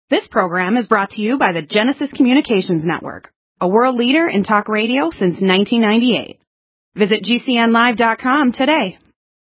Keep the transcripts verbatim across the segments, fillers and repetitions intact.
This program is brought to you by the Genesis Communications Network, a world leader in talk radio since nineteen ninety-eight. Visit G C N live dot com today.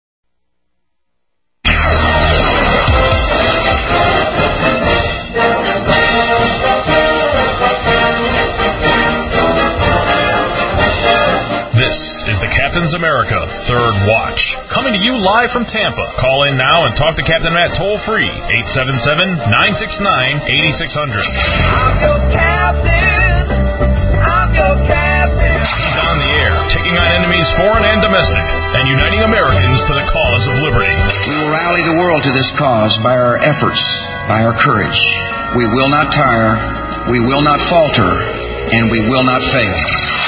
This is the Captain's America Third Watch, coming to you live from Tampa. Call in now and talk to Captain Matt toll-free, eight seven seven, nine six nine, eight six zero zero. I'm your captain. I'm your captain. He's on the air, taking on enemies foreign and domestic, and uniting Americans to the cause of liberty. We will rally the world to this cause by our efforts, by our courage. We will not tire, we will not falter, and we will not fail.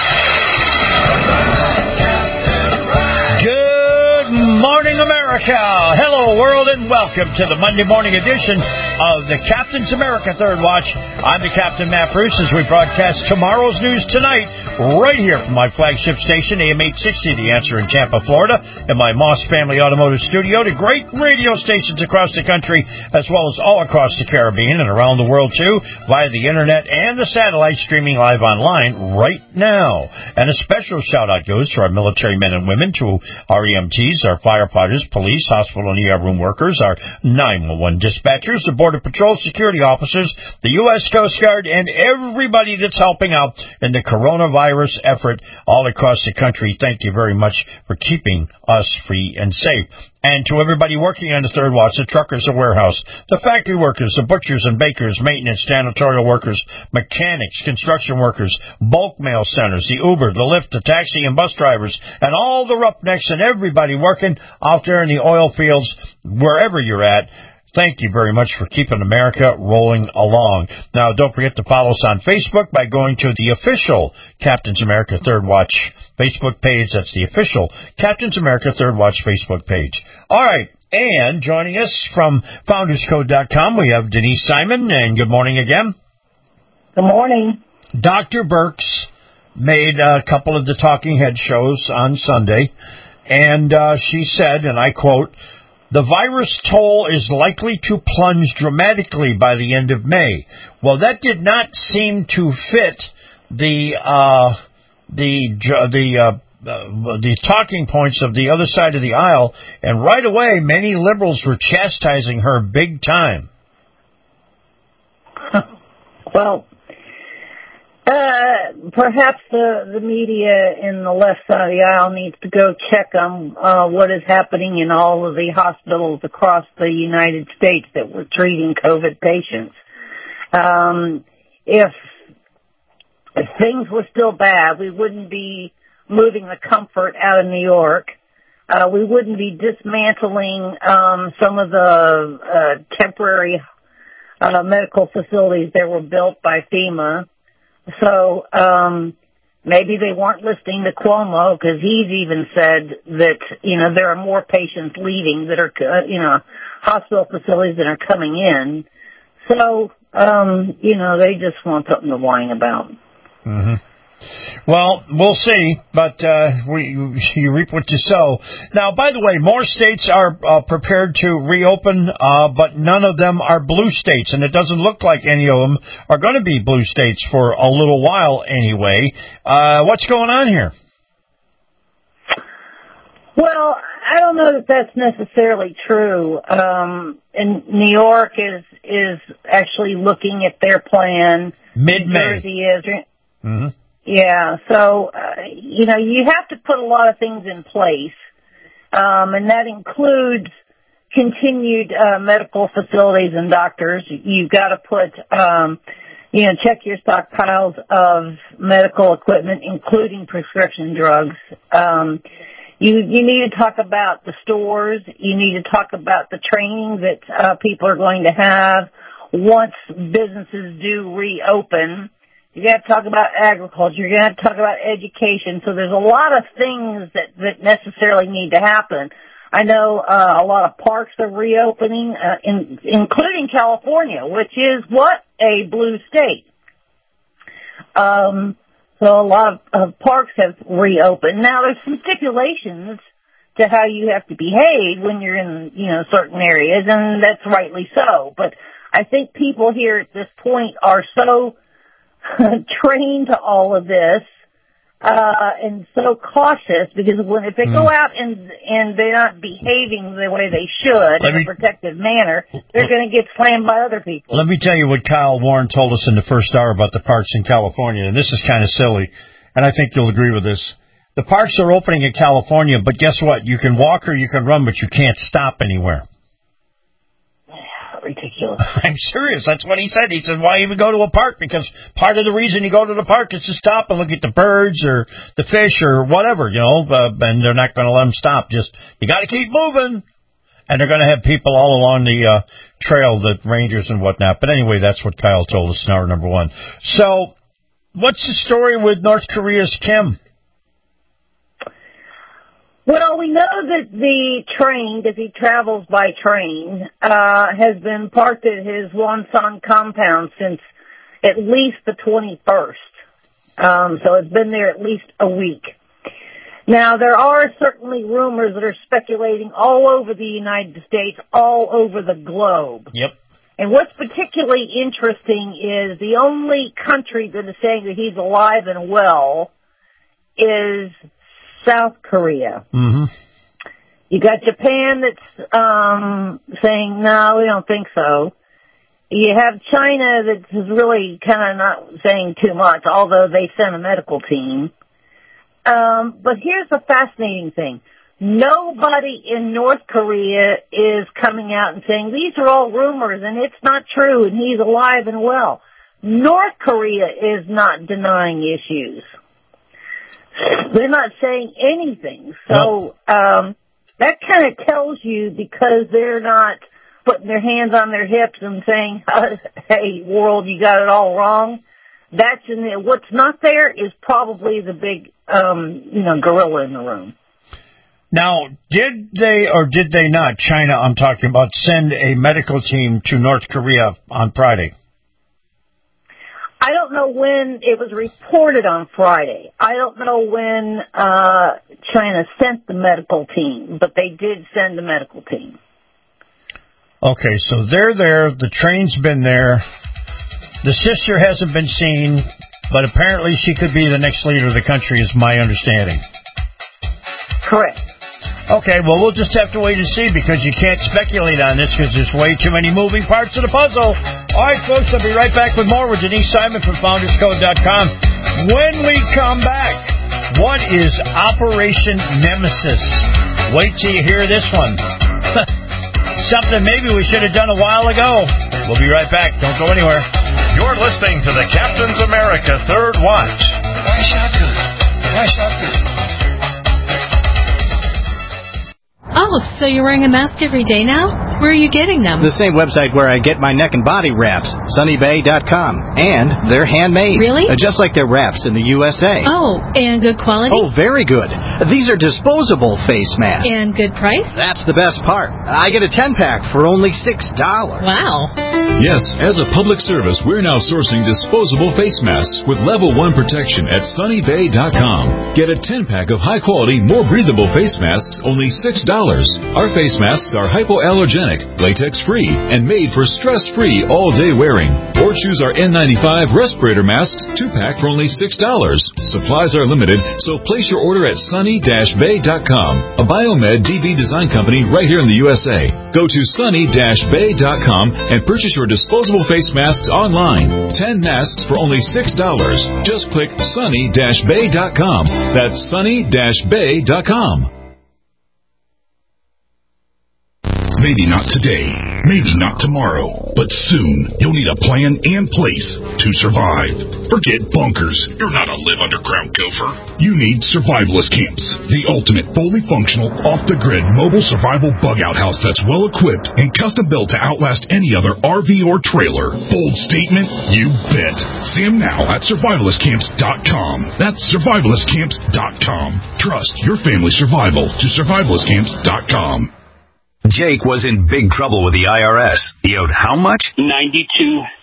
Good morning, America. Hello, world, and welcome to the Monday morning edition of the Captain's America Third Watch. I'm the Captain, Matt Bruce, as we broadcast tomorrow's news tonight right here from my flagship station, A M eight sixty, The Answer in Tampa, Florida, and my Moss Family Automotive Studio, to great radio stations across the country, as well as all across the Caribbean and around the world, too, via the Internet and the satellite, streaming live online right now. And a special shout-out goes to our military men and women, to our E M Ts, our firefighters, police, hospital and E R room workers, our nine one one dispatchers, the Border Patrol security officers, the U S Coast Guard, and everybody that's helping out in the coronavirus effort all across the country. Thank you very much for keeping us free and safe. And to everybody working on the Third Watch, the truckers, the warehouse, the factory workers, the butchers and bakers, maintenance, janitorial workers, mechanics, construction workers, bulk mail centers, the Uber, the Lyft, the taxi and bus drivers, and all the roughnecks and everybody working out there in the oil fields, wherever you're at. Thank you very much for keeping America rolling along. Now, don't forget to follow us on Facebook by going to the official Captain's America Third Watch Facebook page. That's the official Captain's America Third Watch Facebook page. All right, and joining us from Founders Code dot com, we have Denise Simon, and good morning again. Good morning. Doctor Birx made a couple of the Talking Head shows on Sunday, and uh, she said, and I quote, "The virus toll is likely to plunge dramatically by the end of May." Well, that did not seem to fit the uh, the the uh, the talking points of the other side of the aisle, and right away, many liberals were chastising her big time. Well, uh, perhaps the, the media in the left side of the aisle needs to go check on uh, what is happening in all of the hospitals across the United States that were treating COVID patients. Um, if, if things were still bad, we wouldn't be moving the comfort out of New York. Uh, we wouldn't be dismantling um, some of the uh, temporary uh, medical facilities that were built by FEMA. So um, maybe they weren't listening to Cuomo, because he's even said that, you know, there are more patients leaving that are, uh, you know, hospital facilities that are coming in. So, um, you know, they just want something to whine about. Mm-hmm. Well, we'll see, but uh, we, you reap what you sow. Now, by the way, more states are uh, prepared to reopen, uh, but none of them are blue states, and it doesn't look like any of them are going to be blue states for a little while anyway. Uh, what's going on here? Well, I don't know that that's necessarily true. Um, and New York is is actually looking at their plan. Mid-May. New Jersey is. Mm-hmm. Yeah, so, uh, you know, you have to put a lot of things in place, um, and that includes continued uh, medical facilities and doctors. You've got to put, um, you know, check your stockpiles of medical equipment, including prescription drugs. Um, you, you need to talk about the stores. You need to talk about the training that uh, people are going to have once businesses do reopen. You got to talk about agriculture. You're going to have to talk about education. So there's a lot of things that, that necessarily need to happen. I know uh, a lot of parks are reopening, uh, in, including California, which is what? A blue state. Um, so a lot of, of parks have reopened. Now there's some stipulations to how you have to behave when you're in, you know, certain areas, and that's rightly so. But I think people here at this point are so trained to all of this, uh, and so cautious, because when, if they mm. go out and, and they're not behaving the way they should let in me, a protective manner, they're going to get slammed by other people. Let me tell you what Kyle Warren told us in the first hour about the parks in California, and this is kind of silly, and I think you'll agree with this. The parks are opening in California, but guess what? You can walk or you can run, but you can't stop anywhere. Ridiculous. I'm serious. That's what he said. He said, why even go to a park? Because part of the reason you go to the park is to stop and look at the birds or the fish or whatever, you know, uh, and they're not going to let them stop. Just, you got to keep moving. And they're going to have people all along the uh, trail, the rangers and whatnot. But anyway, that's what Kyle told us in hour number one. So, what's the story with North Korea's Kim? Well, we know that the train, because he travels by train, uh, has been parked at his Wonsan compound since at least the twenty-first. Um, so it's been there at least a week. Now, there are certainly rumors that are speculating all over the United States, all over the globe. Yep. And what's particularly interesting is the only country that is saying that he's alive and well is South Korea. Mm-hmm. You got Japan that's um, saying, no, we don't think so. You have China that's really kind of not saying too much, although they sent a medical team. Um, but here's the fascinating thing. Nobody in North Korea is coming out and saying, these are all rumors and it's not true and he's alive and well. North Korea is not denying issues. They're not saying anything. So um, that kind of tells you, because they're not putting their hands on their hips and saying, hey, world, you got it all wrong. That's in there. What's not there is probably the big, um, you know, gorilla in the room. Now, did they or did they not, China I'm talking about, send a medical team to North Korea on Friday? I don't know when it was reported on Friday. I don't know when uh, China sent the medical team, but they did send the medical team. Okay, so they're there. The train's been there. The sister hasn't been seen, but apparently she could be the next leader of the country, is my understanding. Correct. Okay, well, we'll just have to wait and see, because you can't speculate on this because there's way too many moving parts of the puzzle. All right, folks, I'll be right back with more with Denise Simon from Founders Code dot com. When we come back, what is Operation Nemesis? Wait till you hear this one. Something maybe we should have done a while ago. We'll be right back. Don't go anywhere. You're listening to the Captain's America Third Watch. Oh, so you're wearing a mask every day now? Where are you getting them? The same website where I get my neck and body wraps, Sunny Bay dot com. And they're handmade. Really? Uh, just like their wraps in the U S A. Oh, and good quality? Oh, very good. These are disposable face masks. And good price? That's the best part. I get a ten-pack for only six dollars. Wow. Yes, as a public service, we're now sourcing disposable face masks with level one protection at Sunny Bay dot com. Get a ten-pack of high-quality, more breathable face masks, only six dollars. Our face masks are hypoallergenic, latex-free, and made for stress-free all-day wearing. Or choose our N ninety-five respirator masks, two-pack for only six dollars. Supplies are limited, so place your order at Sunny Bay dot com, a Biomed D B design company right here in the U S A. Go to Sunny Bay dot com and purchase your disposable face masks online. Ten masks for only six dollars. Just click Sunny Bay dot com. That's Sunny Bay dot com. Maybe not today, maybe not tomorrow, but soon you'll need a plan and place to survive. Forget bunkers. You're not a live underground gopher. You need Survivalist Camps, the ultimate fully functional, off-the-grid mobile survival bug-out house that's well-equipped and custom-built to outlast any other R V or trailer. Bold statement? You bet. See them now at survivalist camps dot com. That's survivalist camps dot com. Trust your family's survival to survivalist camps dot com. Jake was in big trouble with the I R S. He owed how much? ninety-two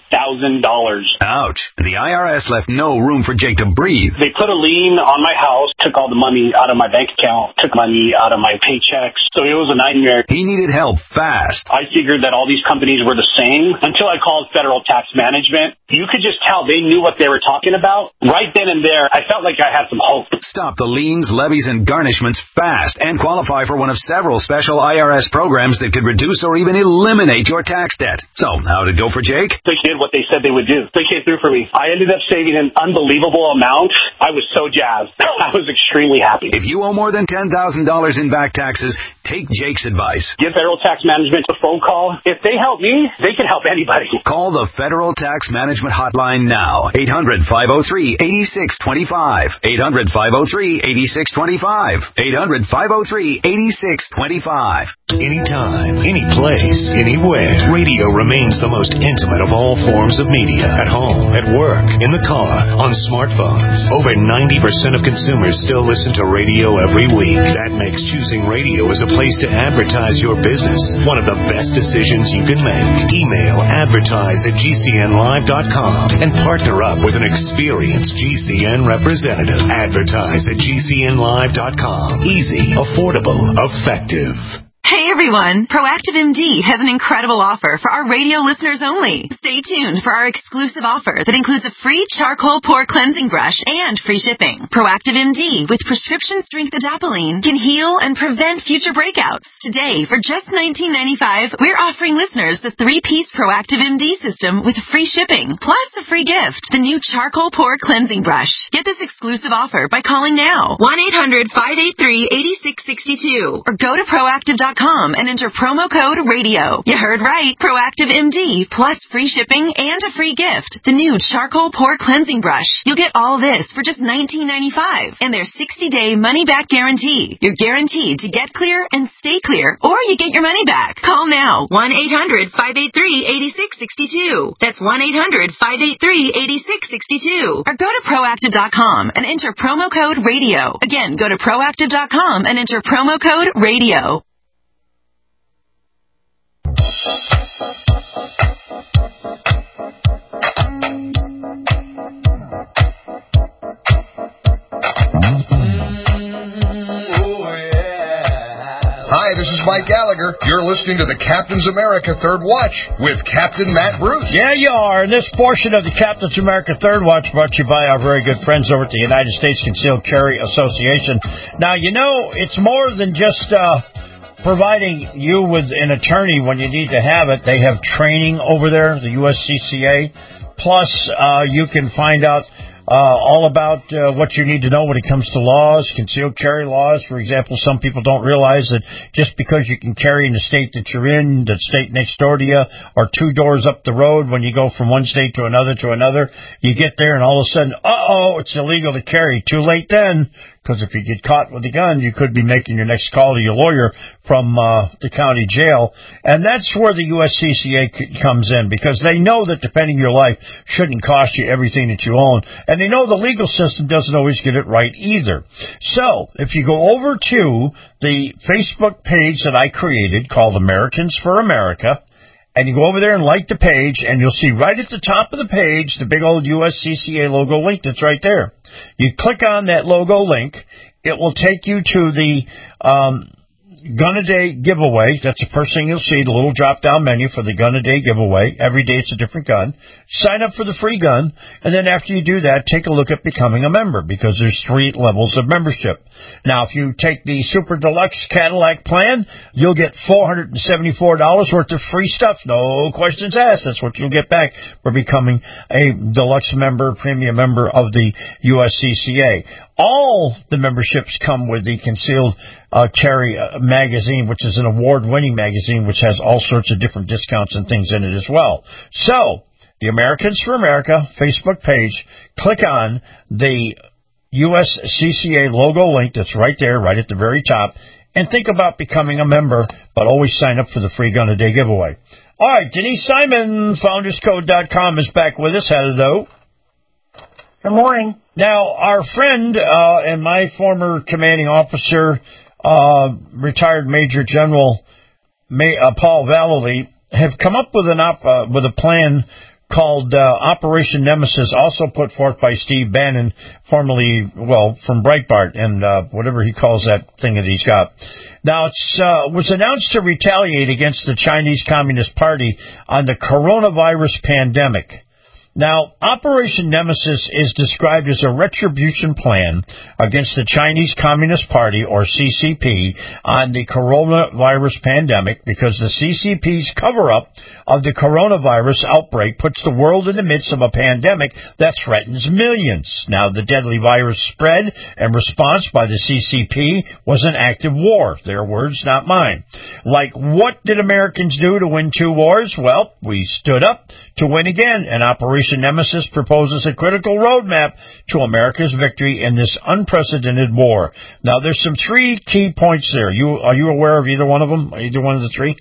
thousand dollars. Ouch. The I R S left no room for Jake to breathe. They put a lien on my house, took all the money out of my bank account, took money out of my paychecks. So it was a nightmare. He needed help fast. I figured that all these companies were the same until I called Federal Tax Management. You could just tell they knew what they were talking about. Right then and there, I felt like I had some hope. Stop the liens, levies, and garnishments fast and qualify for one of several special I R S programs that could reduce or even eliminate your tax debt. So, how did it go for Jake? They did what they said they would do. They came through for me. I ended up saving an unbelievable amount. I was so jazzed. I was extremely happy. If you owe more than ten thousand dollars in back taxes, take Jake's advice. Give Federal Tax Management a phone call. If they help me, they can help anybody. Call the Federal Tax Management Hotline now. eight hundred, five oh three, eight six two five. eight hundred, five oh three, eight six two five. eight hundred, five oh three, eight six two five. Anytime, any place, anywhere. Radio remains the most intimate of all forms of media. At home, at work, in the car, on smartphones. Over ninety percent of consumers still listen to radio every week. That makes choosing radio as a place to advertise your business one of the best decisions you can make. Email advertise at G C N live dot com and partner up with an experienced G C N representative. Advertise at G C N live dot com. Easy, affordable, effective. Hey everyone, Proactive M D has an incredible offer for our radio listeners only. Stay tuned for our exclusive offer that includes a free charcoal pore cleansing brush and free shipping. Proactive M D with prescription strength adapalene can heal and prevent future breakouts. Today, for just nineteen ninety-five dollars, we're offering listeners the three-piece Proactive M D system with free shipping, plus a free gift, the new charcoal pore cleansing brush. Get this exclusive offer by calling now, one eight hundred, five eight three, eight six six two, or go to proactive dot com and enter promo code radio. You heard right. Proactive M D plus free shipping and a free gift. The new charcoal pore cleansing brush. You'll get all this for just nineteen ninety-five dollars and their sixty day money back guarantee. You're guaranteed to get clear and stay clear, or you get your money back. Call now, one eight hundred, five eight three, eight six six two. That's one eight hundred, five eight three, eight six six two. Or go to proactive dot com and enter promo code radio. Again, go to proactive dot com and enter promo code radio. Hi, this is Mike Gallagher. You're listening to the Captain's America Third Watch with Captain Matt Bruce. Yeah, you are. And this portion of the Captain's America Third Watch brought to you by our very good friends over at the United States Concealed Carry Association. Now, you know, it's more than just uh, providing you with an attorney when you need to have it. They have training over there, the U S C C A. Plus, uh, you can find out Uh, all about uh, what you need to know when it comes to laws, concealed carry laws. For example, some people don't realize that just because you can carry in the state that you're in, the state next door to you, or two doors up the road, when you go from one state to another to another, you get there and all of a sudden, uh-oh, it's illegal to carry. Too late then. Because if you get caught with a gun, you could be making your next call to your lawyer from uh, the county jail. And that's where the U S C C A comes in, because they know that defending your life shouldn't cost you everything that you own. And they know the legal system doesn't always get it right either. So if you go over to the Facebook page that I created called Americans for America, and you go over there and like the page, and you'll see right at the top of the page the big old U S C C A logo link that's right there. You click on that logo link, it will take you to the um, Gun a Day giveaway. That's the first thing you'll see, the little drop-down menu for the Gun a Day giveaway. Every day it's a different gun. Sign up for the free gun, and then after you do that, take a look at becoming a member, because there's three levels of membership. Now, if you take the Super Deluxe Cadillac plan, you'll get four hundred seventy-four dollars worth of free stuff. No questions asked. That's what you'll get back for becoming a deluxe member, premium member of the U S C C A. All the memberships come with the Concealed uh, Carry uh, magazine, which is an award-winning magazine, which has all sorts of different discounts and things in it as well. So, the Americans for America Facebook page, click on the U S C C A logo link that's right there, right at the very top, and think about becoming a member, but always sign up for the free Gun a Day giveaway. All right, Denise Simon, founders code dot com, is back with us. Hello. Good morning. Now, our friend uh, and my former commanding officer, uh, retired Major General May, uh, Paul Vallely, have come up with an op- uh, with a plan called uh, Operation Nemesis, also put forth by Steve Bannon, formerly, well, from Breitbart, and uh, whatever he calls that thing that he's got. Now, it uh, was announced to retaliate against the Chinese Communist Party on the coronavirus pandemic. Now, Operation Nemesis is described as a retribution plan against the Chinese Communist Party, or C C P, on the coronavirus pandemic because the C C P's cover-up of the coronavirus outbreak puts the world in the midst of a pandemic that threatens millions. Now, the deadly virus spread and response by the C C P was an active war. Their words, not mine. Like, what did Americans do to win two wars? Well, we stood up to win again, and Operation Nemesis proposes a critical roadmap to America's victory in this unprecedented war. Now, there's some three key points there. You are you aware of either one of them? Either one of the three?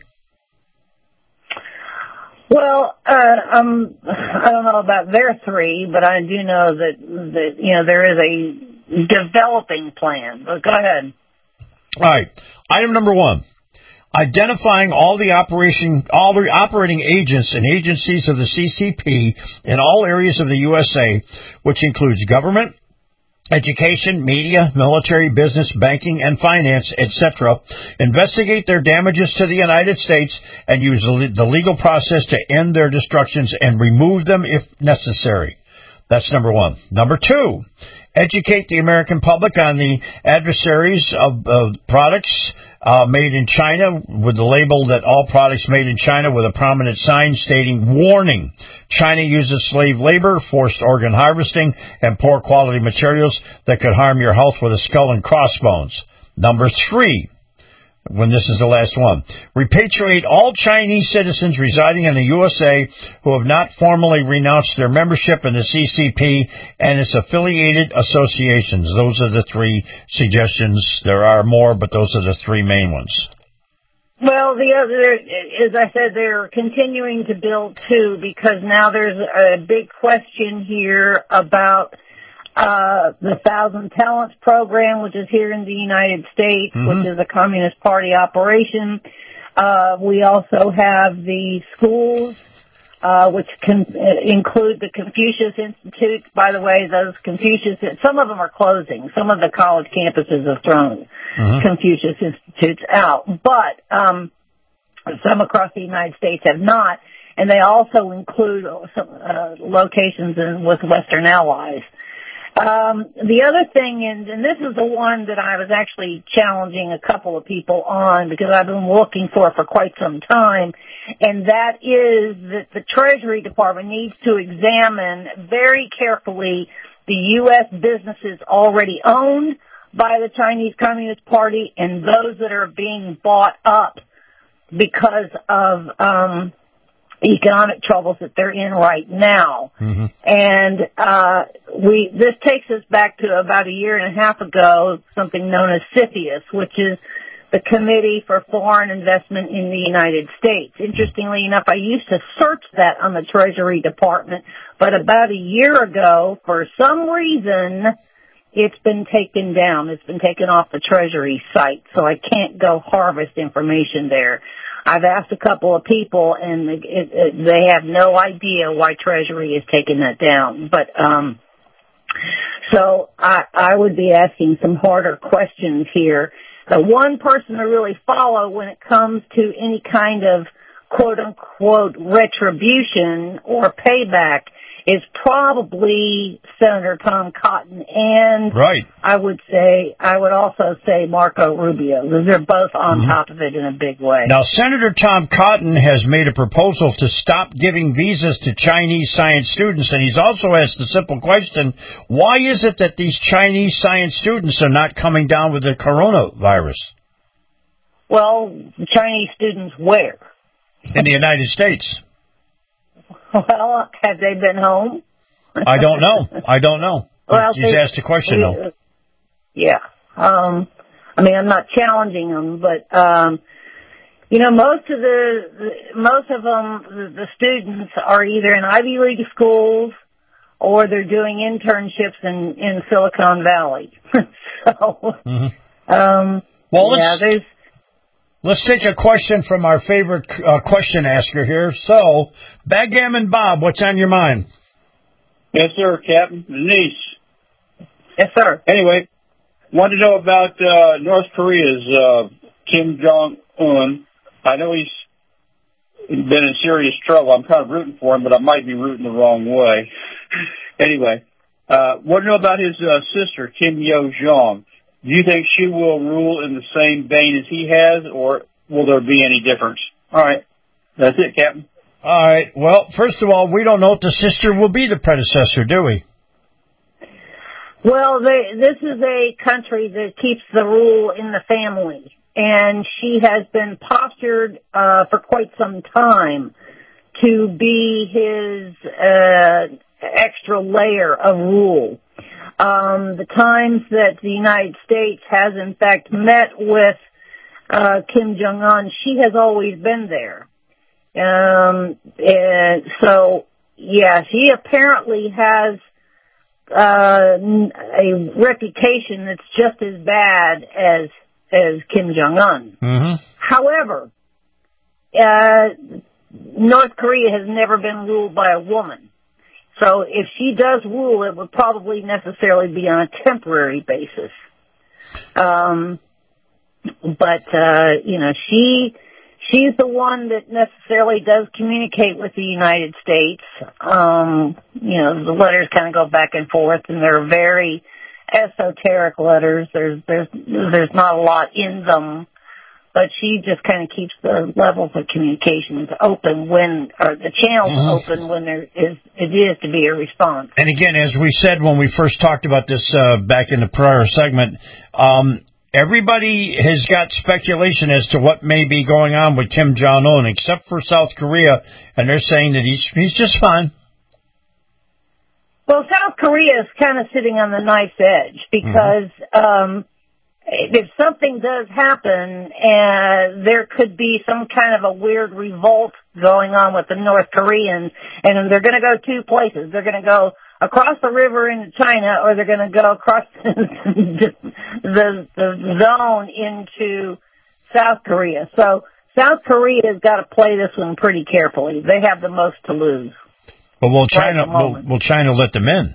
Well, uh, um, I don't know about their three, but I do know that, that you know, there is a developing plan. But go ahead. All right. Item number one. Identifying all the operation, all the operating agents and agencies of the C C P in all areas of the U S A, which includes government, education, media, military, business, banking, and finance, et cetera. Investigate their damages to the United States and use the legal process to end their destructions and remove them if necessary. That's number one. Number two, educate the American public on the adversaries of uh, products Uh, made in China with the label that all products made in China with a prominent sign stating, warning, China uses slave labor, forced organ harvesting, and poor quality materials that could harm your health with a skull and crossbones. Number three, when this is the last one, repatriate all Chinese citizens residing in the U S A who have not formally renounced their membership in the C C P and its affiliated associations. Those are the three suggestions. There are more, but those are the three main ones. Well, the other, as I said, they're continuing to build too, because now there's a big question here about Uh, the Thousand Talents program, which is here in the United States, mm-hmm. which is a Communist Party operation. Uh, we also have the schools, uh, which can include the Confucius Institute. By the way, those Confucius, some of them are closing. Some of the college campuses have thrown mm-hmm. Confucius Institutes out, but, um, some across the United States have not, and they also include some, uh, locations in, with Western allies. Um, the other thing, and, and this is the one that I was actually challenging a couple of people on because I've been looking for for quite some time, and that is that the Treasury Department needs to examine very carefully the U S businesses already owned by the Chinese Communist Party and those that are being bought up because of um economic troubles that they're in right now. Mm-hmm. And uh we this takes us back to about a year and a half ago, something known as CFIUS, which is the Committee for Foreign Investment in the United States. Interestingly enough, I used to search that on the Treasury Department, but about a year ago, for some reason, it's been taken down. It's been taken off the Treasury site, so I can't go harvest information there. I've asked a couple of people, and it, it, they have no idea why Treasury is taking that down. But um, so I, I would be asking some harder questions here. The one person to really follow when it comes to any kind of quote-unquote retribution or payback is probably Senator Tom Cotton, and right. I would say, I would also say Marco Rubio, because they're both on mm-hmm. top of it in a big way. Now, Senator Tom Cotton has made a proposal to stop giving visas to Chinese science students, and he's also asked the simple question, why is it that these Chinese science students are not coming down with the coronavirus? Well, Chinese students where? In the United States. Well, have they been home? I don't know. I don't know. Well, He's they, asked a question, though. Yeah. Um, I mean, I'm not challenging them, but, um, you know, most of the, the most of them, the, the students are either in Ivy League schools or they're doing internships in, in Silicon Valley. so, mm-hmm. um, well, yeah, there's... Let's take a question from our favorite uh, question asker here. So, Backgammon Bob, what's on your mind? Yes, sir, Captain. Denise. Yes, sir. Anyway, wanted to know about uh, North Korea's uh, Kim Jong-un. I know he's been in serious trouble. I'm kind of rooting for him, but I might be rooting the wrong way. Anyway, uh, want to know about his uh, sister, Kim Yo-jong. Do you think she will rule in the same vein as he has, or will there be any difference? All right. That's it, Captain. All right. Well, first of all, we don't know if the sister will be the predecessor, do we? Well, they, this is a country that keeps the rule in the family, and she has been postured uh, for quite some time to be his uh, extra layer of rule. Um, the times that the United States has, in fact, met with uh, Kim Jong-un, she has always been there. Um, and so, yeah, he apparently has uh, a reputation that's just as bad as as Kim Jong-un. Mm-hmm. However, uh, North Korea has never been ruled by a woman. So if she does rule, it would probably necessarily be on a temporary basis. Um, but, uh, you know, she... She's the one that necessarily does communicate with the United States. Um, you know, the letters kind of go back and forth, and they're very esoteric letters. There's there's there's not a lot in them, but she just kind of keeps the levels of communications open when, or the channels mm-hmm. open when there is it is to be a response. And again, as we said when we first talked about this uh, back in the prior segment, um, everybody has got speculation as to what may be going on with Kim Jong-un, except for South Korea, and they're saying that he's he's just fine. Well, South Korea is kind of sitting on the knife's edge because mm-hmm. um, if something does happen, uh, there could be some kind of a weird revolt going on with the North Koreans, and they're going to go two places. They're going to go across the river into China, or they're going to go across the, the the zone into South Korea. So South Korea has got to play this one pretty carefully. They have the most to lose. But will China will, will China let them in?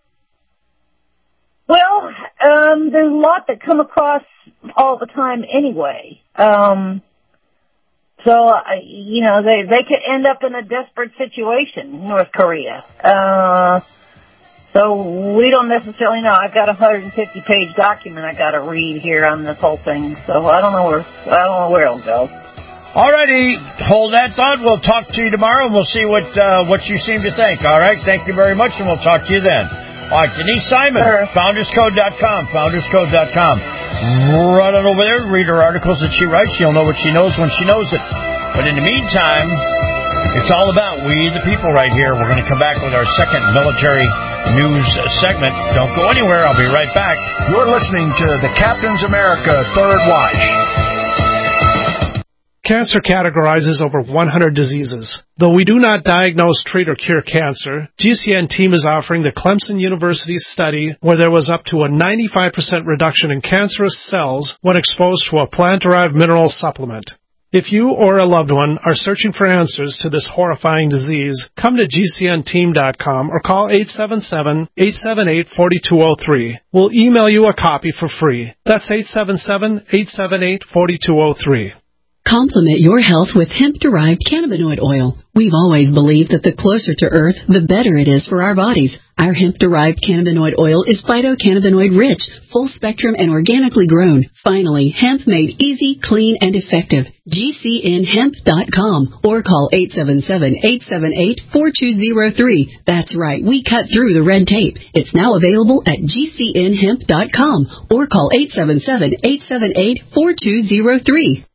Well, um, there's a lot that come across all the time anyway. Um, so, uh, you know, they they could end up in a desperate situation, North Korea. Uh, so we don't necessarily know. I've got a one hundred fifty page document I got to read here on this whole thing, so I don't know where I don't know where it'll go. All righty, hold that thought. We'll talk to you tomorrow, and we'll see what uh, what you seem to think. All right, thank you very much, and we'll talk to you then. All right, Denise Simon, sure. founders code dot com, founders code dot com. Run on over there, read her articles that she writes. You'll know what she knows when she knows it. But in the meantime, it's all about we the people right here. We're going to come back with our second military news segment. Don't go anywhere. I'll be right back. You're listening to the Captain's America Third Watch. Cancer categorizes over one hundred diseases. Though we do not diagnose, treat, or cure cancer, G C N team is offering the Clemson University study where there was up to a ninety-five percent reduction in cancerous cells when exposed to a plant-derived mineral supplement. If you or a loved one are searching for answers to this horrifying disease, come to G C N team dot com or call eight seven seven, eight seven eight, four two zero three. We'll email you a copy for free. That's eight seven seven, eight seven eight, four two zero three. Complement your health with hemp-derived cannabinoid oil. We've always believed that the closer to Earth, the better it is for our bodies. Our hemp-derived cannabinoid oil is phytocannabinoid-rich, full-spectrum, and organically grown. Finally, hemp made easy, clean, and effective. G C N hemp dot com or call eight seven seven, eight seven eight, four two zero three. That's right, we cut through the red tape. It's now available at G C N hemp dot com or call eight seven seven, eight seven eight, four two zero three.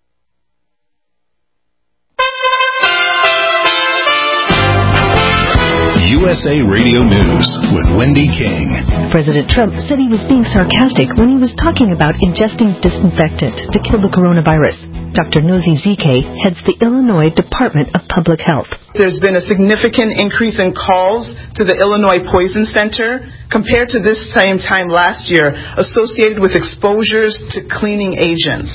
U S A Radio News with Wendy King. President Trump said he was being sarcastic when he was talking about ingesting disinfectant to kill the coronavirus. Doctor Nosy Zike heads the Illinois Department of Public Health. There's been a significant increase in calls to the Illinois Poison Center compared to this same time last year, associated with exposures to cleaning agents.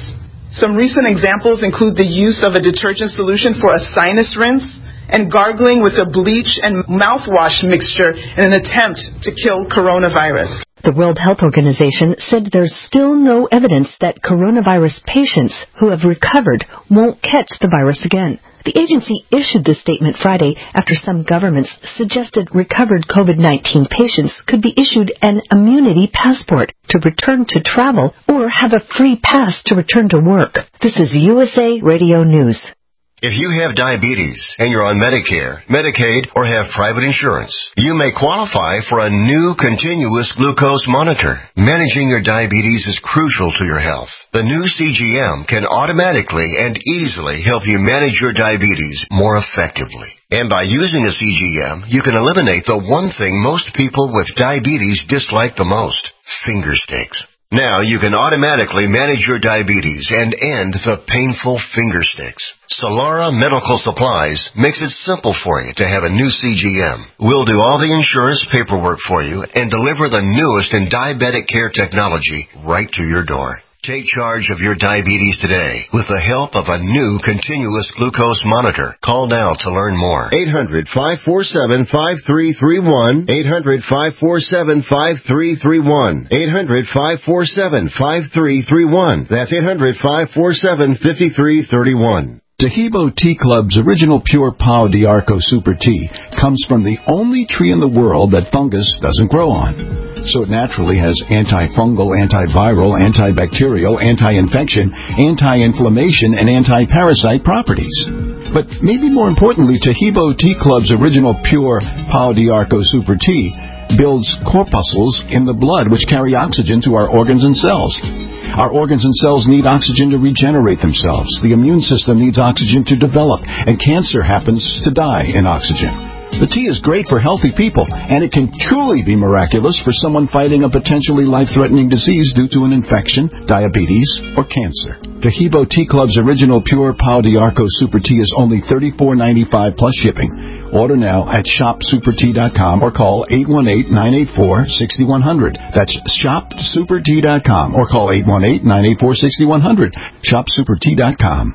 Some recent examples include the use of a detergent solution for a sinus rinse and gargling with a bleach and mouthwash mixture in an attempt to kill coronavirus. The World Health Organization said there's still no evidence that coronavirus patients who have recovered won't catch the virus again. The agency issued this statement Friday after some governments suggested recovered COVID nineteen patients could be issued an immunity passport to return to travel or have a free pass to return to work. This is U S A Radio News. If you have diabetes and you're on Medicare, Medicaid, or have private insurance, you may qualify for a new continuous glucose monitor. Managing your diabetes is crucial to your health. The new C G M can automatically and easily help you manage your diabetes more effectively. And by using a C G M, you can eliminate the one thing most people with diabetes dislike the most, finger sticks. Now you can automatically manage your diabetes and end the painful finger sticks. Solara Medical Supplies makes it simple for you to have a new C G M. We'll do all the insurance paperwork for you and deliver the newest in diabetic care technology right to your door. Take charge of your diabetes today with the help of a new continuous glucose monitor. Call now to learn more. eight hundred, five four seven, five three three one. eight hundred, five four seven, five three three one. eight hundred, five four seven, five three three one. That's eight hundred, five four seven, five three three one. Tahibo Tea Club's original pure Pau d'Arco Super Tea comes from the only tree in the world that fungus doesn't grow on. So it naturally has antifungal, antiviral, antibacterial, anti-infection, anti-inflammation, and anti-parasite properties. But maybe more importantly, Tahibo Tea Club's original pure Pau d'Arco Super Tea builds corpuscles in the blood which carry oxygen to our organs and cells. Our organs and cells need oxygen to regenerate themselves. The immune system needs oxygen to develop, and cancer happens to die in oxygen. The tea is great for healthy people, and it can truly be miraculous for someone fighting a potentially life-threatening disease due to an infection, diabetes, or cancer. Tahibo Tea Club's original pure Pau d'Arco Super Tea is only thirty-four ninety-five plus shipping. Order now at shop super tea dot com or call eight one eight, nine eight four, six one zero zero. That's shop super tea dot com or call eight one eight, nine eight four, six one zero zero. shop super tea dot com.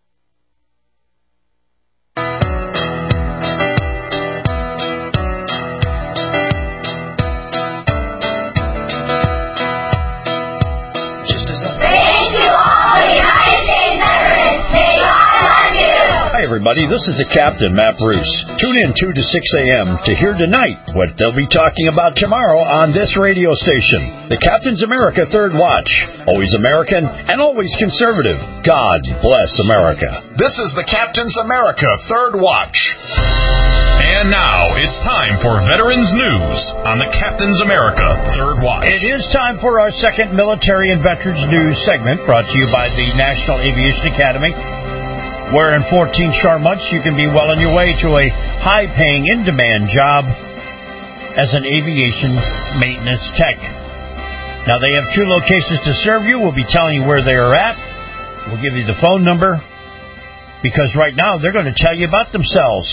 Everybody, this is the Captain, Matt Bruce. Tune in two to six a.m. to hear tonight what they'll be talking about tomorrow on this radio station. The Captain's America Third Watch. Always American and always conservative. God bless America. This is the Captain's America Third Watch. And now it's time for Veterans News on the Captain's America Third Watch. It is time for our second Military and Veterans News segment, brought to you by the National Aviation Academy, where in fourteen short months you can be well on your way to a high-paying, in-demand job as an aviation maintenance tech. Now, they have two locations to serve you. We'll be telling you where they are at. We'll give you the phone number, because right now they're going to tell you about themselves.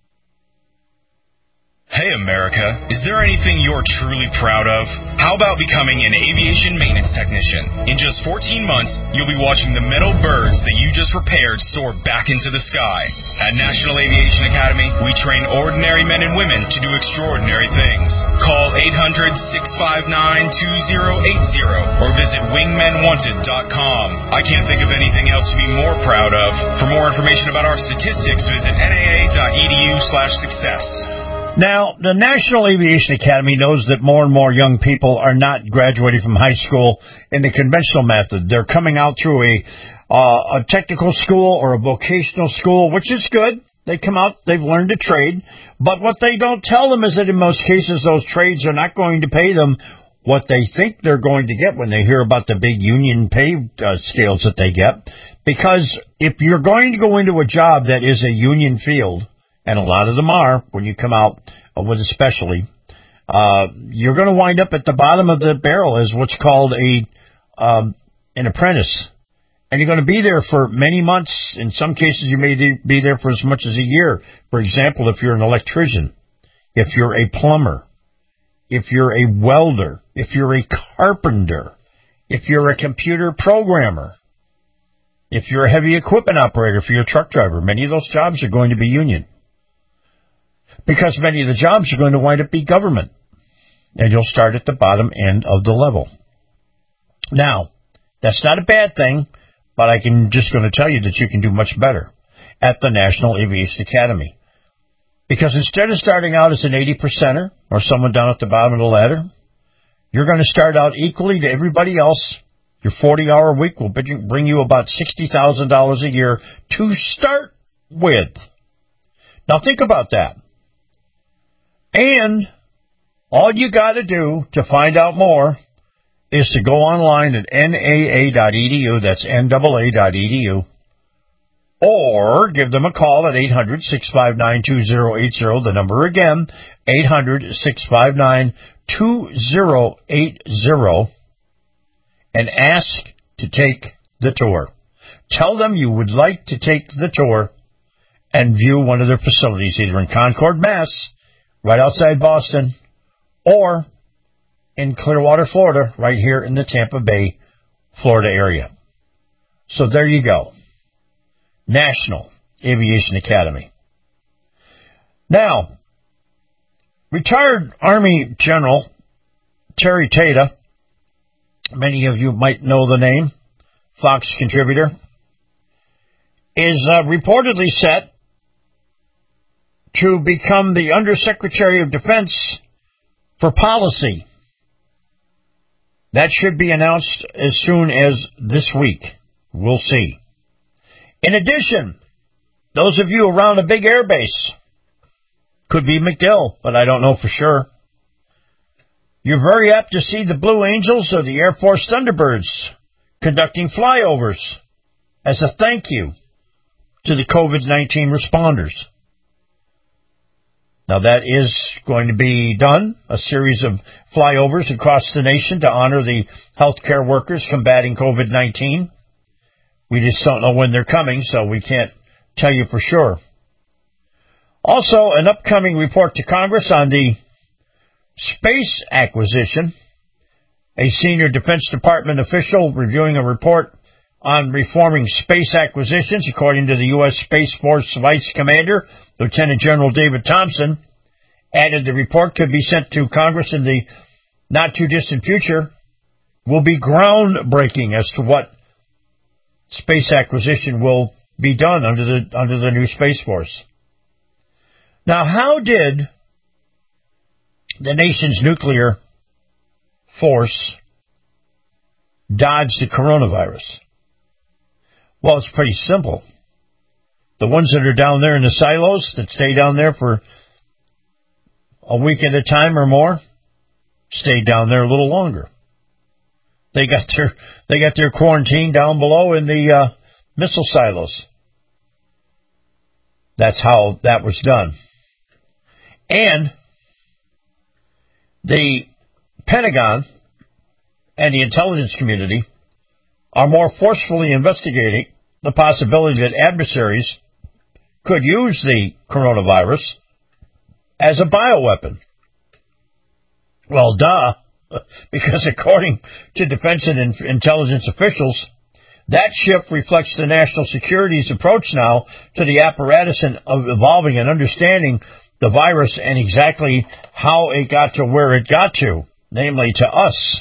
Hey, America, is there anything you're truly proud of? How about becoming an aviation maintenance technician? In just fourteen months, you'll be watching the metal birds that you just repaired soar back into the sky. At National Aviation Academy, we train ordinary men and women to do extraordinary things. Call eight hundred, six five nine, two zero eight zero or visit wingmen wanted dot com. I can't think of anything else to be more proud of. For more information about our statistics, visit N A A dot E D U slash success. Now, the National Aviation Academy knows that more and more young people are not graduating from high school in the conventional method. They're coming out through a uh, a technical school or a vocational school, which is good. They come out, they've learned a trade. But what they don't tell them is that in most cases, those trades are not going to pay them what they think they're going to get when they hear about the big union pay uh, scales that they get. Because if you're going to go into a job that is a union field, and a lot of them are, when you come out with a specialty, uh, you're going to wind up at the bottom of the barrel as what's called a um, an apprentice. And you're going to be there for many months. In some cases, you may be there for as much as a year. For example, if you're an electrician, if you're a plumber, if you're a welder, if you're a carpenter, if you're a computer programmer, If you're a heavy equipment operator, if you're a truck driver, many of those jobs are going to be union. Because many of the jobs are going to wind up being government. And you'll start at the bottom end of the level. Now, that's not a bad thing, but I can just going to tell you that you can do much better at the National Aviation Academy. Because instead of starting out as an eighty percenter or someone down at the bottom of the ladder, you're going to start out equally to everybody else. Your forty-hour week will bring you about sixty thousand dollars a year to start with. Now think about that. And all you got to do to find out more is to go online at N A A dot E D U. That's N A A dot E D U. Or give them a call at eight hundred, six five nine, two zero eight zero. The number again, eight hundred, six five nine, two zero eight zero. And ask to take the tour. Tell them you would like to take the tour and view one of their facilities, either in Concord, Mass, right outside Boston, or in Clearwater, Florida, right here in the Tampa Bay, Florida area. So there you go. National Aviation Academy. Now, retired Army General Terry Tata, many of you might know the name, Fox contributor, is uh, reportedly set to become the Undersecretary of Defense for Policy. That should be announced as soon as this week. We'll see. In addition, those of you around a big airbase, could be MacDill, but I don't know for sure. You're very apt to see the Blue Angels or the Air Force Thunderbirds conducting flyovers as a thank you to the COVID nineteen responders. Now that is going to be done, a series of flyovers across the nation to honor the healthcare workers combating COVID nineteen. We just don't know when they're coming, so we can't tell you for sure. Also, an upcoming report to Congress on the space acquisition. A senior Defense Department official reviewing a report on reforming space acquisitions, according to the U S Space Force Vice Commander, Lieutenant General David Thompson, added the report could be sent to Congress in the not-too-distant future, will be groundbreaking as to what space acquisition will be done under the under the new Space Force. Now, how did the nation's nuclear force dodge the coronavirus? Well, it's pretty simple. The ones that are down there in the silos that stay down there for a week at a time or more stay down there a little longer. They got their they got their quarantine down below in the uh, missile silos. That's how that was done. And the Pentagon and the intelligence community are more forcefully investigating the possibility that adversaries could use the coronavirus as a bioweapon. Well, duh. Because according to defense and intelligence officials, that shift reflects the national security's approach now to the apparatus and of evolving and understanding the virus and exactly how it got to where it got to, namely to us.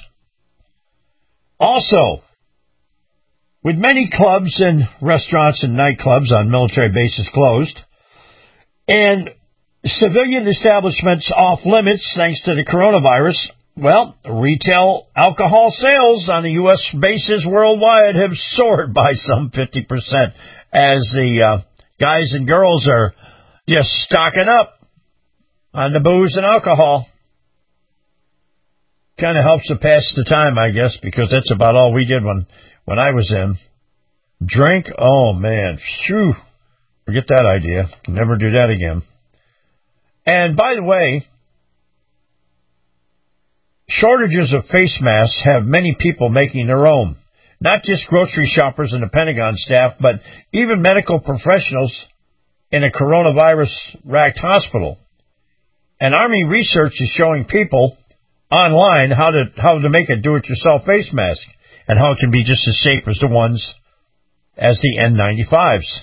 Also, with many clubs and restaurants and nightclubs on military bases closed, and civilian establishments off limits thanks to the coronavirus, well, retail alcohol sales on the U S bases worldwide have soared by some fifty percent as the uh, guys and girls are just stocking up on the booze and alcohol. Kind of helps to pass the time, I guess, because that's about all we did when, when I was in. Drink? Oh, man. Phew. Forget that idea. Never do that again. And by the way, shortages of face masks have many people making their own. Not just grocery shoppers and the Pentagon staff, but even medical professionals in a coronavirus-racked hospital. And Army research is showing people online how to how to make a do-it-yourself face mask and how it can be just as safe as the ones as the N ninety-fives.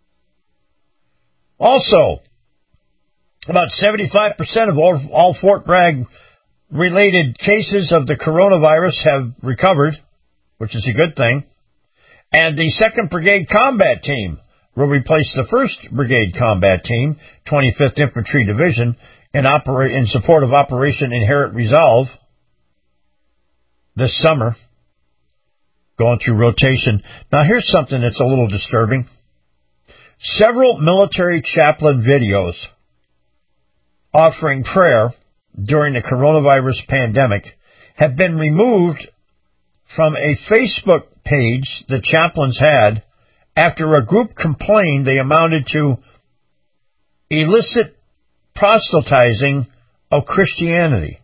Also, about seventy-five percent of all, all Fort Bragg-related cases of the coronavirus have recovered, which is a good thing. And the second Brigade Combat Team will replace the first Brigade Combat Team, twenty-fifth Infantry Division, in, opera- in support of Operation Inherent Resolve this summer, going through rotation. Now, here's something that's a little disturbing. Several military chaplain videos offering prayer during the coronavirus pandemic have been removed from a Facebook page the chaplains had after a group complained they amounted to illicit proselytizing of Christianity.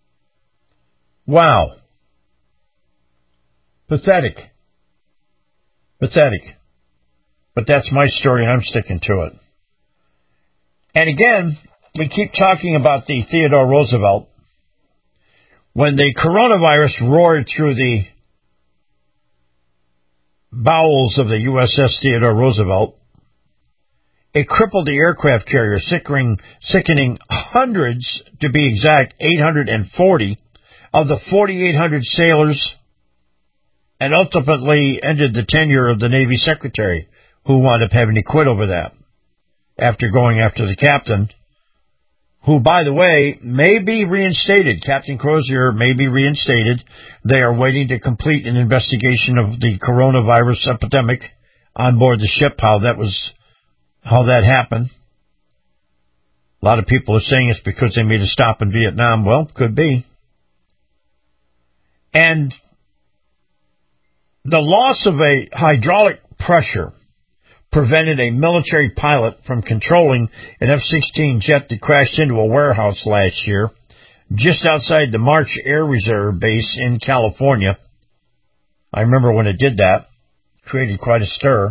Wow. Pathetic. Pathetic. But that's my story, and I'm sticking to it. And again, we keep talking about the Theodore Roosevelt. When the coronavirus roared through the bowels of the U S S Theodore Roosevelt, it crippled the aircraft carrier, sickening, sickening hundreds, to be exact, eight hundred forty of the forty-eight hundred sailors, and ultimately ended the tenure of the Navy Secretary, who wound up having to quit over that after going after the captain, who, by the way, may be reinstated. Captain Crozier may be reinstated. They are waiting to complete an investigation of the coronavirus epidemic on board the ship, how that was, how that happened. A lot of people are saying it's because they made a stop in Vietnam. Well, could be. And the loss of a hydraulic pressure prevented a military pilot from controlling an F sixteen jet that crashed into a warehouse last year just outside the March Air Reserve Base in California. I remember when it did that. It created quite a stir.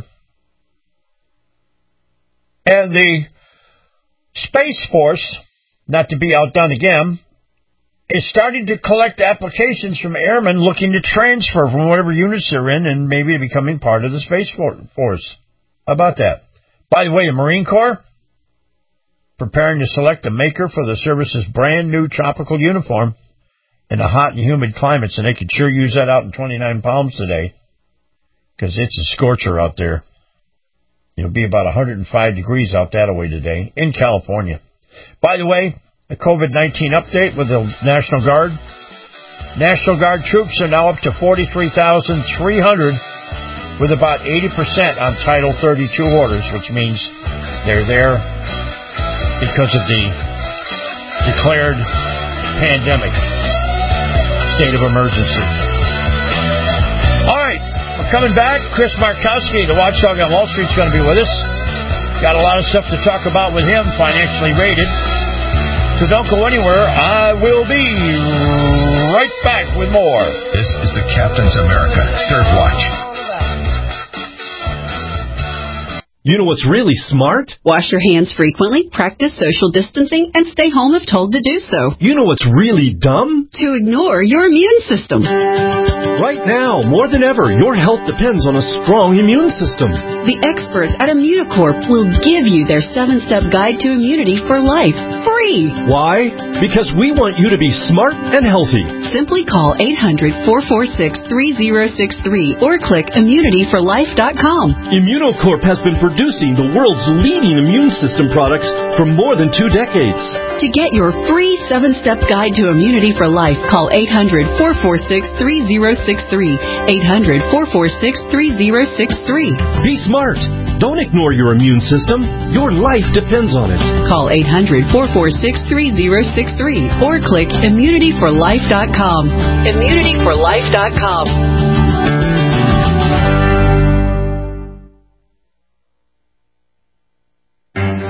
And the Space Force, not to be outdone again, is starting to collect applications from airmen looking to transfer from whatever units they're in and maybe becoming part of the Space Force. How about that? By the way, the Marine Corps preparing to select a maker for the service's brand new tropical uniform in the hot and humid climates, and they could sure use that out in twenty-nine Palms today, because it's a scorcher out there. It'll be about one hundred five degrees out that way today in California. By the way, a COVID nineteen update with the National Guard. National Guard troops are now up to forty-three thousand three hundred, with about eighty percent on Title thirty-two orders, which means they're there because of the declared pandemic state of emergency. All right, we're coming back. Chris Markowski, the watchdog on Wall Street, is going to be with us. Got a lot of stuff to talk about with him, financially rated. So don't go anywhere. I will be right back with more. This is the Captain's America Third Watch. You know what's really smart? Wash your hands frequently, practice social distancing, and stay home if told to do so. You know what's really dumb? To ignore your immune system. Right now, more than ever, your health depends on a strong immune system. The experts at Immunocorp will give you their seven-step guide to immunity for life, free. Why? Because we want you to be smart and healthy. Simply call eight hundred, four four six, three zero six three or click immunity for life dot com. Immunocorp has been producing the world's leading immune system products for more than two decades. To get your free seven-step guide to immunity for life, call eight hundred, four four six, three zero six three, eight hundred, four four six, three zero six three. Be smart. Don't ignore your immune system. Your life depends on it. Call eight hundred, four four six, three zero six three or click immunity for life dot com. immunity for life dot com.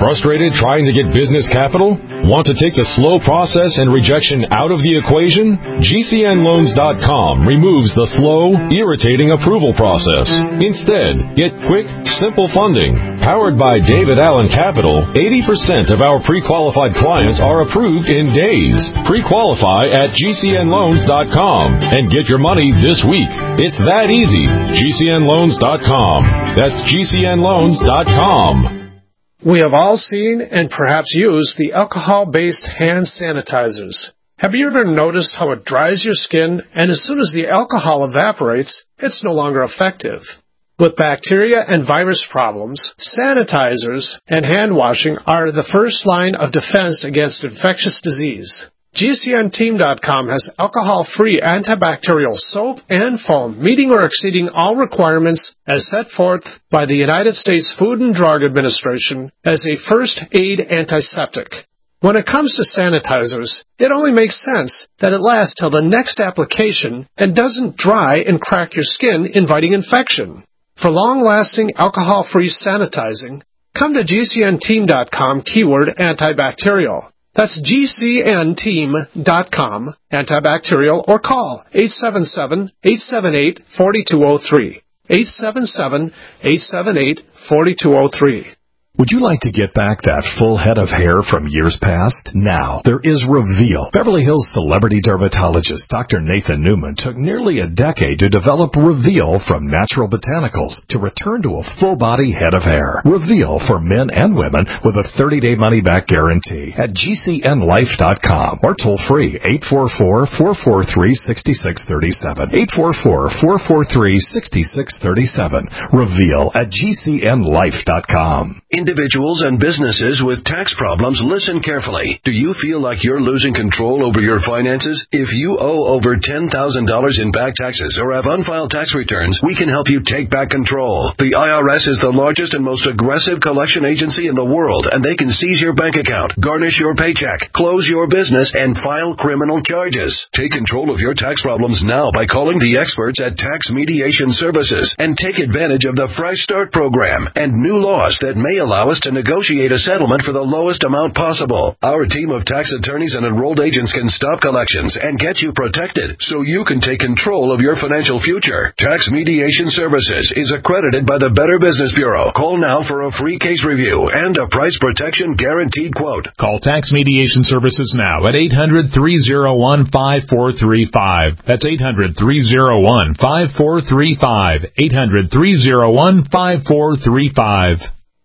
Frustrated trying to get business capital? Want to take the slow process and rejection out of the equation? G C N loans dot com removes the slow, irritating approval process. Instead, get quick, simple funding. Powered by David Allen Capital, eighty percent of our pre-qualified clients are approved in days. Pre-qualify at G C N loans dot com and get your money this week. It's that easy. G C N loans dot com. That's G C N loans dot com. We have all seen and perhaps used the alcohol-based hand sanitizers. Have you ever noticed how it dries your skin, and as soon as the alcohol evaporates, it's no longer effective? With bacteria and virus problems, sanitizers and hand washing are the first line of defense against infectious disease. G C N team dot com has alcohol-free antibacterial soap and foam meeting or exceeding all requirements as set forth by the United States Food and Drug Administration as a first aid antiseptic. When it comes to sanitizers, it only makes sense that it lasts till the next application and doesn't dry and crack your skin, inviting infection. For long-lasting alcohol-free sanitizing, come to G C N team dot com keyword antibacterial. That's G C N team dot com, antibacterial, or call eight seven seven, eight seven eight, four two zero three, eight seven seven, eight seven eight, four two zero three. Would you like to get back that full head of hair from years past? Now, there is Reveal. Beverly Hills celebrity dermatologist Doctor Nathan Newman took nearly a decade to develop Reveal from natural botanicals to return to a full-body head of hair. Reveal for men and women with a thirty-day money-back guarantee at G C N life dot com or toll-free eight four four, four four three, six six three seven, eight four four, four four three, six six three seven. Reveal at G C N life dot com. Individuals and businesses with tax problems, listen carefully. Do you feel like you're losing control over your finances? If you owe over ten thousand dollars in back taxes or have unfiled tax returns, we can help you take back control. The I R S is the largest and most aggressive collection agency in the world, and they can seize your bank account, garnish your paycheck, close your business, and file criminal charges. Take control of your tax problems now by calling the experts at Tax Mediation Services and take advantage of the Fresh Start program and new laws that may allow us to negotiate a settlement for the lowest amount possible. Our team of tax attorneys and enrolled agents can stop collections and get you protected so you can take control of your financial future. Tax Mediation Services is accredited by the Better Business Bureau. Call now for a free case review and a price protection guaranteed quote. Call Tax Mediation Services now at eight hundred, three oh one, five four three five. That's eight hundred, three oh one, five four three five. eight hundred, three oh one, five four three five.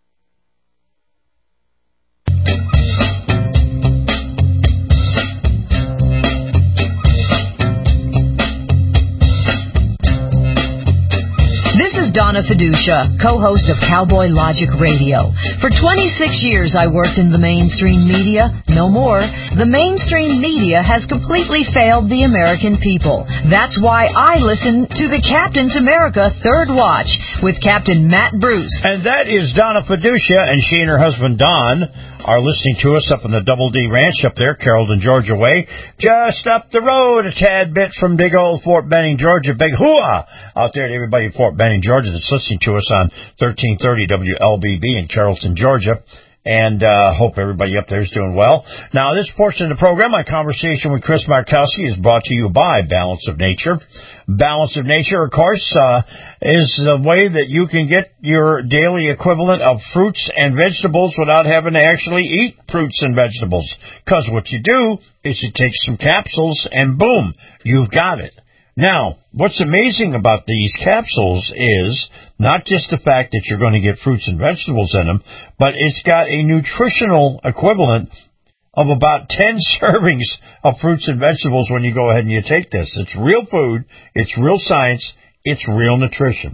This is Donna Fiducia, co-host of Cowboy Logic Radio. For twenty-six years, I worked in the mainstream media. No more. The mainstream media has completely failed the American people. That's why I listen to the Captain's America Third Watch with Captain Matt Bruce. And that is Donna Fiducia, and she and her husband, Don, are listening to us up in the Double D Ranch up there, Carrollton, Georgia way. Just up the road a tad bit from big old Fort Benning, Georgia. Big hooah out there to everybody in Fort Benning, Georgia that's listening to us on thirteen thirty W L B B in Carrollton, Georgia. And uh hope everybody up there is doing well. Now, this portion of the program, my conversation with Chris Markowski, is brought to you by Balance of Nature. Balance of Nature, of course, uh is the way that you can get your daily equivalent of fruits and vegetables without having to actually eat fruits and vegetables. Because what you do is you take some capsules and boom, you've got it. Now, what's amazing about these capsules is not just the fact that you're going to get fruits and vegetables in them, but it's got a nutritional equivalent of about ten servings of fruits and vegetables when you go ahead and you take this. It's real food, it's real science, it's real nutrition.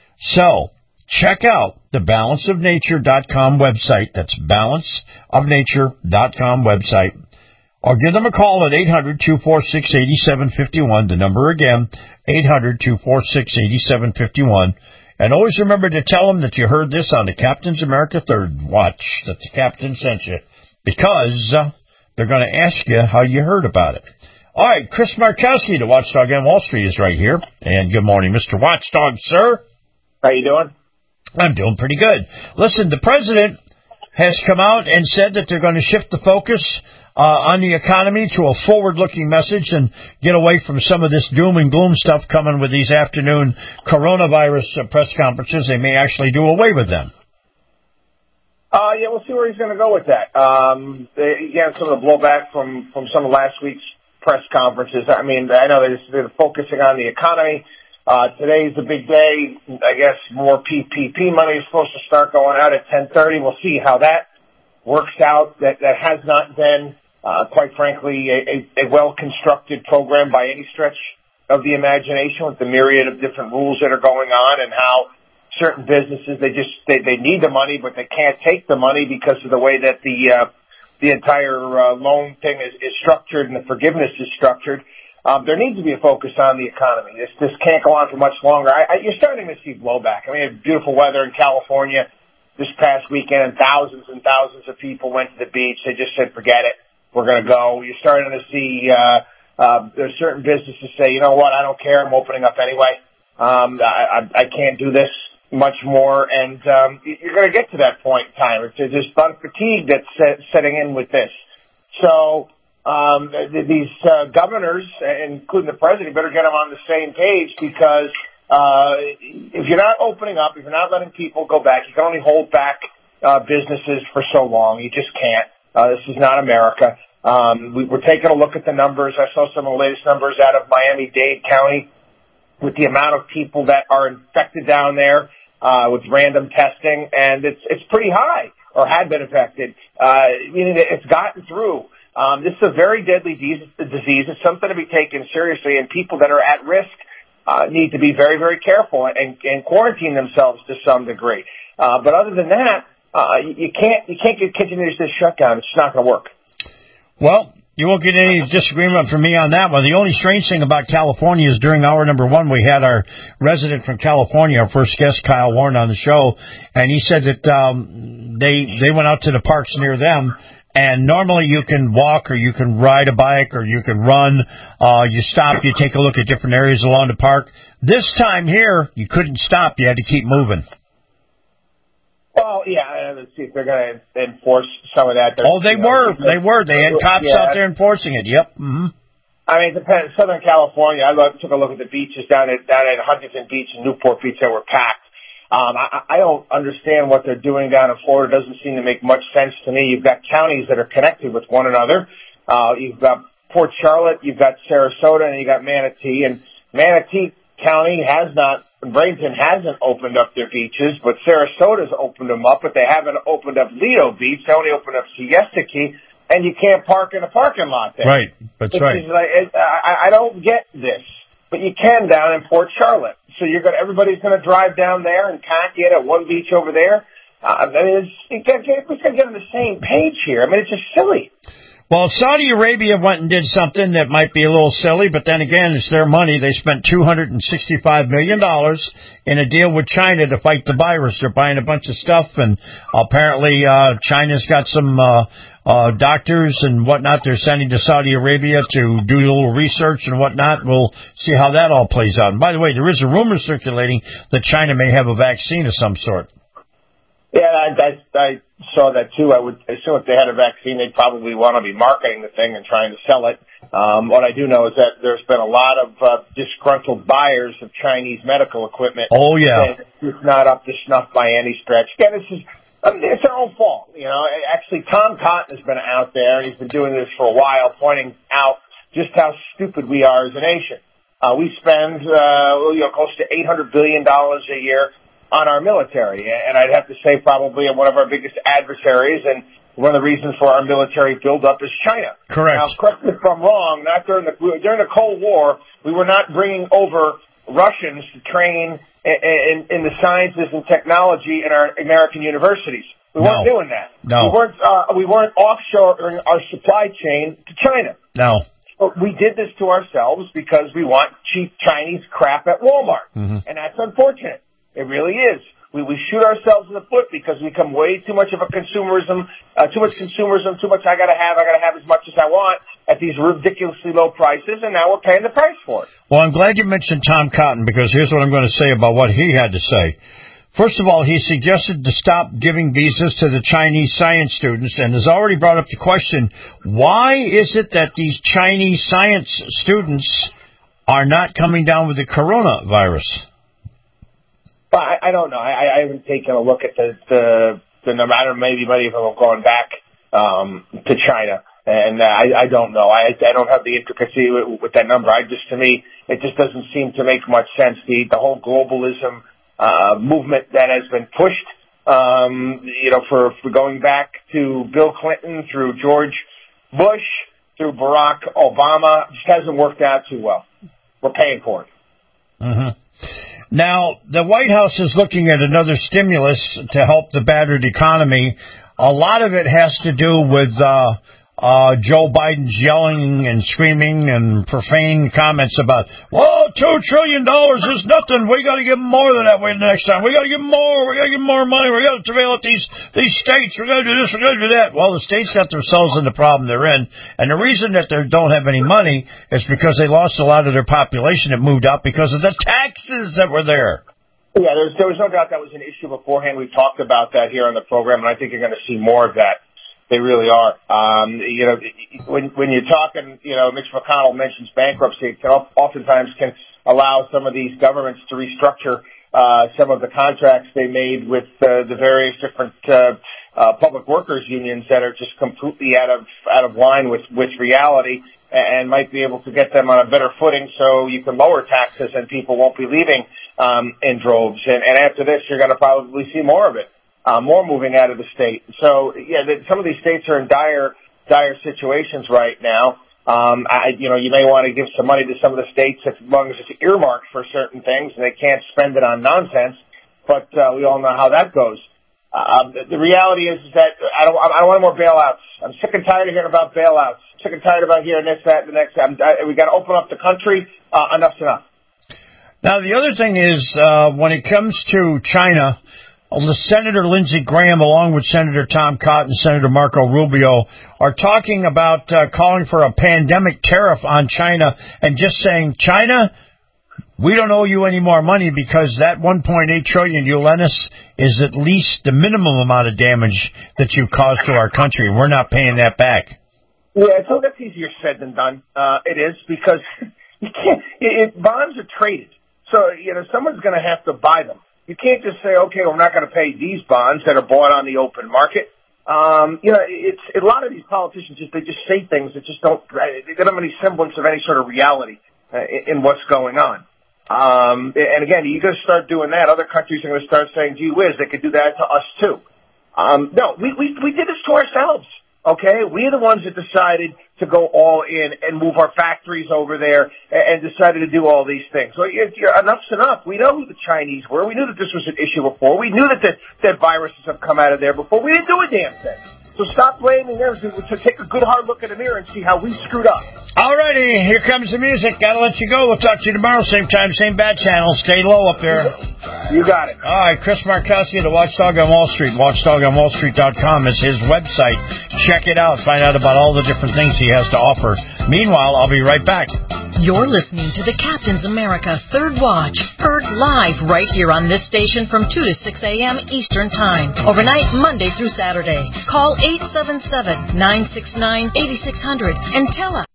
So, check out the balance of nature dot com website. That's balance of nature dot com website. Or give them a call at eight hundred, two four six, eight seven five one. The number again, eight hundred, two four six, eight seven five one. And always remember to tell them that you heard this on the Captain's America Third Watch, that the captain sent you, because uh, they're going to ask you how you heard about it. All right, Chris Markowski, the Watchdog on Wall Street, is right here. And good morning, Mister Watchdog, sir. How you doing? I'm doing pretty good. Listen, the president has come out and said that they're going to shift the focus uh, on the economy to a forward-looking message and get away from some of this doom and gloom stuff coming with these afternoon coronavirus uh, press conferences. They may actually do away with them. Uh, yeah, we'll see where he's going to go with that. Um, they, again, some of the blowback from, from some of last week's press conferences. I mean, I know they're, they're focusing on the economy. Uh, today's a big day. I guess more P P P money is supposed to start going out at ten thirty. We'll see how that works out. That, that has not been, uh, quite frankly, a, a, a well-constructed program by any stretch of the imagination, with the myriad of different rules that are going on and how certain businesses, they just, they, they need the money, but they can't take the money because of the way that the, uh, the entire, uh, loan thing is, is structured and the forgiveness is structured. Um, there needs to be a focus on the economy. This, this can't go on for much longer. I, I, you're starting to see blowback. I mean, we had beautiful weather in California this past weekend, and thousands and thousands of people went to the beach. They just said, forget it. We're going to go. You're starting to see, uh, uh, there's certain businesses say, you know what? I don't care. I'm opening up anyway. Um, I, I, I can't do this much more. And, um, you're going to get to that point in time. It's just fatigue that's set, setting in with this. So, Um, these uh, governors, including the president, better get them on the same page, because uh, if you're not opening up, if you're not letting people go back, you can only hold back uh, businesses for so long. You just can't. Uh, this is not America. Um, we, we're taking a look at the numbers. I saw some of the latest numbers out of Miami-Dade County with the amount of people that are infected down there uh, with random testing, and it's it's pretty high, or had been affected, uh, meaning that it's gotten through. Um, this is a very deadly disease. It's something to be taken seriously, and people that are at risk uh, need to be very, very careful and, and quarantine themselves to some degree. Uh, but other than that, uh, you can't you can't continue this shutdown. It's not going to work. Well, you won't get any disagreement from me on that one. The only strange thing about California is during hour number one, we had our resident from California, our first guest, Kyle Warren, on the show, and he said that um, they they went out to the parks near them. And normally you can walk or you can ride a bike or you can run. Uh, you stop, you take a look at different areas along the park. This time here, you couldn't stop. You had to keep moving. Well, yeah, let's see if they're going to enforce some of that. They're, oh, they you know, were. They were. They had cops yeah. out there enforcing it. Yep. Mm-hmm. I mean, it depends. Southern California, I took a look at the beaches down at, down at Huntington Beach and Newport Beach that were packed. Um, I, I don't understand what they're doing down in Florida. It doesn't seem to make much sense to me. You've got counties that are connected with one another. Uh, you've got Port Charlotte, you've got Sarasota, and you've got Manatee. And Manatee County has not, Bradenton hasn't opened up their beaches, but Sarasota's opened them up, but they haven't opened up Lido Beach. They only opened up Siesta Key, and you can't park in a parking lot there. Right, that's it's right. Like, it, I, I don't get this. But you can down in Port Charlotte. So you're going everybody's going to drive down there and can't get at one beach over there. Uh, I mean, it's, you got to get on the same page here. I mean, it's just silly. Well, Saudi Arabia went and did something that might be a little silly, but then again, it's their money. They spent two hundred sixty-five million dollars in a deal with China to fight the virus. They're buying a bunch of stuff, and apparently uh, China's got some uh, uh, doctors and whatnot they're sending to Saudi Arabia to do a little research and whatnot. We'll see how that all plays out. And by the way, there is a rumor circulating that China may have a vaccine of some sort. Yeah, I, I, I saw that too. I would assume if they had a vaccine, they'd probably want to be marketing the thing and trying to sell it. Um, what I do know is that there's been a lot of uh, disgruntled buyers of Chinese medical equipment. Oh, yeah. It's not up to snuff by any stretch. Again, this is, I mean, it's their own fault. You know, actually, Tom Cotton has been out there, and he's been doing this for a while, pointing out just how stupid we are as a nation. Uh, we spend, uh, you know, close to eight hundred billion dollars a year on our military, and I'd have to say probably one of our biggest adversaries, and one of the reasons for our military buildup is China. Correct. Now, correct me if I'm wrong, not during the, during the Cold War, we were not bringing over Russians to train in, in, in the sciences and technology in our American universities. We no. weren't doing that. No. We weren't, uh, we weren't offshoring our supply chain to China. No. So we did this to ourselves because we want cheap Chinese crap at Walmart. Mm-hmm. And that's unfortunate. It really is. We we shoot ourselves in the foot because we become way too much of a consumerism, uh, too much consumerism, too much I gotta have, I gotta have as much as I want at these ridiculously low prices, and now we're paying the price for it. Well, I'm glad you mentioned Tom Cotton, because here's what I'm going to say about what he had to say. First of all, he suggested to stop giving visas to the Chinese science students and has already brought up the question, why is it that these Chinese science students are not coming down with the coronavirus? Well, I, I don't know. I, I haven't taken a look at the, the, the number. I don't know, maybe many of them have gone back um, to China. And uh, I, I don't know. I, I don't have the intricacy with, with that number. I just, to me, it just doesn't seem to make much sense. The, the whole globalism uh, movement that has been pushed, um, you know, for, for going back to Bill Clinton through George Bush through Barack Obama, just hasn't worked out too well. We're paying for it. Mm-hmm. Now, the White House is looking at another stimulus to help the battered economy. A lot of it has to do with uh Uh, Joe Biden's yelling and screaming and profane comments about, whoa, two trillion dollars is nothing. We got to give them more than that way the next time. We got to give them more. We got to give them more money. We got to surveil at these, these states. We got to do this. We got to do that. Well, the states got themselves in the problem they're in. And the reason that they don't have any money is because they lost a lot of their population that moved out because of the taxes that were there. Yeah, there's, there was no doubt that was an issue beforehand. We've talked about that here on the program, and I think you're going to see more of that. They really are. Um, you know, when when you're talking, you know, Mitch McConnell mentions bankruptcy, it can oftentimes can allow some of these governments to restructure uh, some of the contracts they made with uh, the various different uh, uh, public workers unions that are just completely out of out of line with with reality, and might be able to get them on a better footing, so you can lower taxes and people won't be leaving um, in droves. And, and after this, you're going to probably see more of it. Uh, more moving out of the state. So, yeah, the, some of these states are in dire, dire situations right now. Um, I, you know, you may want to give some money to some of the states as long as it's earmarked for certain things and they can't spend it on nonsense. But, uh, we all know how that goes. Uh, the, the reality is, is that I don't, I don't want more bailouts. I'm sick and tired of hearing about bailouts. Sick and tired about hearing this, that, and the next. I'm, I, we got to open up the country. Uh, enough's enough. Now, the other thing is, uh, when it comes to China, Senator Lindsey Graham, along with Senator Tom Cotton and Senator Marco Rubio, are talking about uh, calling for a pandemic tariff on China and just saying, China, we don't owe you any more money because that one point eight trillion dollars you lent us is at least the minimum amount of damage that you caused to our country. We're not paying that back. Yeah, so that's easier said than done. Uh, it is because you can't. It, it, bonds are traded, so you know someone's going to have to buy them. You can't just say, okay, we're not going to pay these bonds that are bought on the open market. Um, you know, it's a lot of these politicians just they just say things that just don't they don't have any semblance of any sort of reality uh, in, in what's going on. Um, and again, you got to start doing that. Other countries are going to start saying, "Gee whiz, they could do that to us too." Um, no, we we we did this to ourselves. Okay, we're the ones that decided to go all in and move our factories over there and decided to do all these things. So enough's enough. We know who the Chinese were. We knew that this was an issue before. We knew that the, that viruses have come out of there before. We didn't do a damn thing. So stop blaming them. To take a good hard look in the mirror and see how we screwed up. All righty, here comes the music. Gotta let you go. We'll talk to you tomorrow, same time, same bad channel. Stay low up there. You got it. All right, Chris Markowski, the Watchdog on Wall Street. watchdog on wall street dot com is his website. Check it out. Find out about all the different things he has to offer. Meanwhile, I'll be right back. You're listening to the Captain's America Third Watch, heard live right here on this station from two to six a.m. Eastern Time, overnight Monday through Saturday. Call eight seven seven, nine six nine, eight six zero zero and tell us.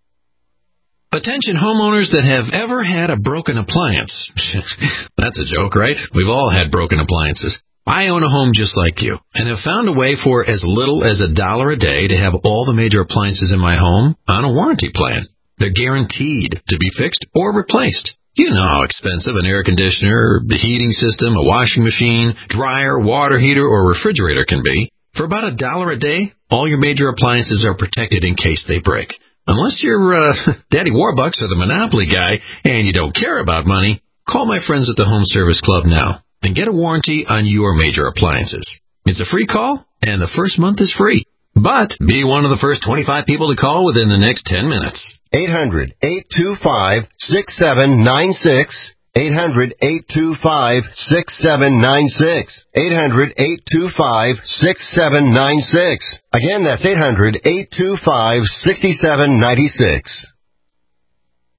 Attention homeowners that have ever had a broken appliance. That's a joke, right? We've all had broken appliances. I own a home just like you and have found a way for as little as a dollar a day to have all the major appliances in my home on a warranty plan. They're guaranteed to be fixed or replaced. You know how expensive an air conditioner, the heating system, a washing machine, dryer, water heater, or refrigerator can be. For about a dollar a day, all your major appliances are protected in case they break. Unless you're uh, Daddy Warbucks or the Monopoly guy and you don't care about money, call my friends at the Home Service Club now and get a warranty on your major appliances. It's a free call, and the first month is free. But be one of the first twenty-five people to call within the next ten minutes. eight hundred, eight two five, six seven nine six. eight hundred, eight two five, six seven nine six. eight hundred, eight two five, six seven nine six. Again, that's eight hundred, eight two five, six seven nine six.